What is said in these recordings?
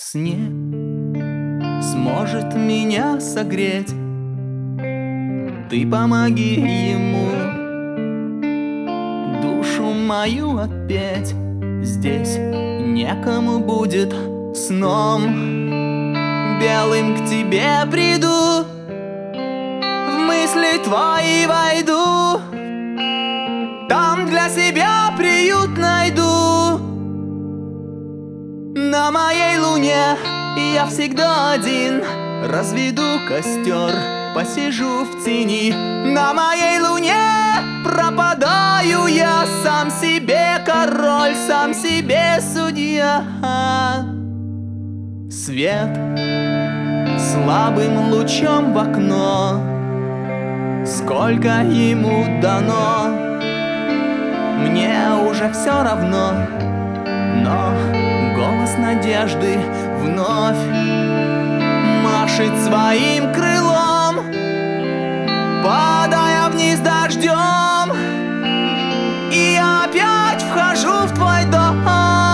сне сможет меня согреть. Ты помоги ему душу мою отпеть. Здесь некому будет сном белым к тебе приду, в мысли твои войду, там для себя приют найду. На моей луне я всегда один, разведу костер, посижу в тени. На моей луне пропадаю я, сам себе король, сам себе судья. Свет слабым лучом в окно, сколько ему дано, мне уже все равно. Но голос надежды вновь машет своим крылом, падая вниз дождем, и я опять вхожу в твой дом.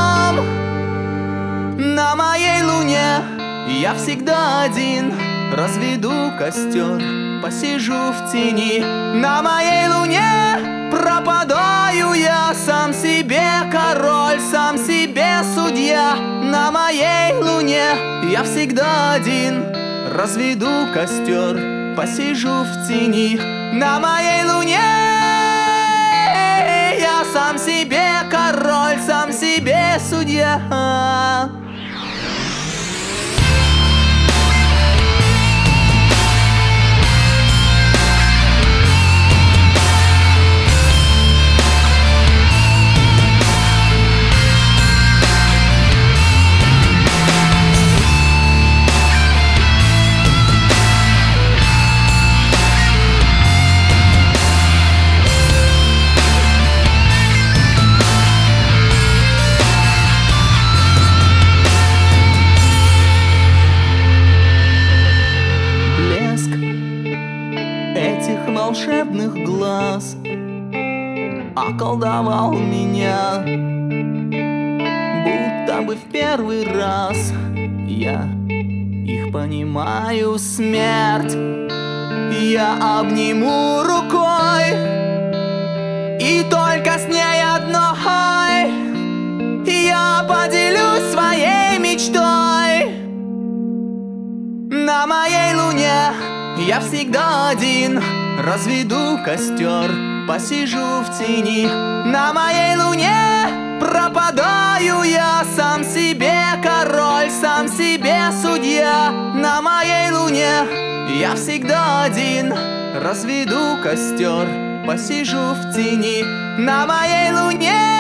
На моей луне я всегда один, разведу костер, посижу в тени. На моей луне пропадаю я, сам себе король, сам себе судья. На моей луне я всегда один, разведу костер, посижу в тени. На моей луне я сам себе король, сам себе судья. Этих волшебных глаз околдовал меня, будто бы в первый раз я их понимаю. Смерть я обниму рукой, и только с ней одной я поделюсь своей мечтой. На моей луне я всегда один, разведу костер, посижу в тени. На моей луне пропадаю я, сам себе король, сам себе судья. На моей луне я всегда один, разведу костер, посижу в тени. На моей луне